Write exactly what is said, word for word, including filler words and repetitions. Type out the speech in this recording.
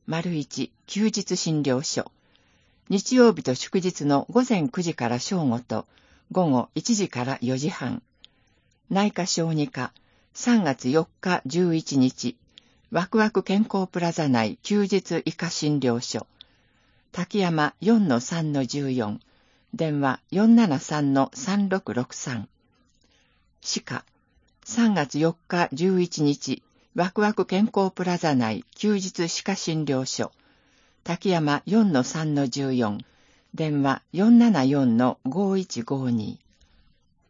丸一休日診療所。日曜日と祝日の午前くじから正午と午後いちじからよじはん。内科小児科、さんがつよっかじゅういちにち、ワクワク健康プラザ内休日医科診療所。滝山 よんのさんのじゅうよん、電話 よんななさんのさんろくろくさん。歯科、さんがつよっかじゅういちにち、ワクワク健康プラザ内休日歯科診療所。滝山 よんのさんのじゅうよん、電話 よんななよんのごいちごに。